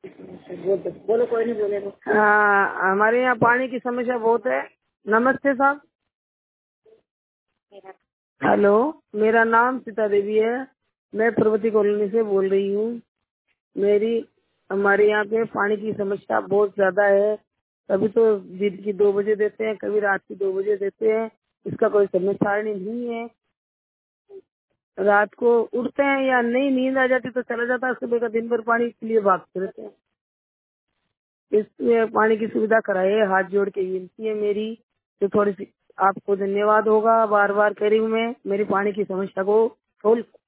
बोलो, कोई नहीं बोले। हमारे यहाँ पानी की समस्या बहुत है। नमस्ते साहब। हेलो, मेरा नाम सीता देवी है। मैं प्रगति कॉलोनी से बोल रही हूँ। हमारे यहाँ पे पानी की समस्या बहुत ज्यादा है। कभी तो दिन की 2 बजे देते हैं, कभी रात की 2 बजे देते हैं। इसका कोई समय सारणी नहीं है। रात को उठते हैं या नहीं, नींद आ जाती तो चला जाता है। सुबह का दिन भर पानी के लिए भागते रहते हैं। इसलिए पानी की सुविधा कराए, हाथ जोड़ के विनती है मेरी। तो थोड़ी सी आपको धन्यवाद होगा, बार बार कह रही हूँ मैं, मेरी पानी की समस्या को सोल्व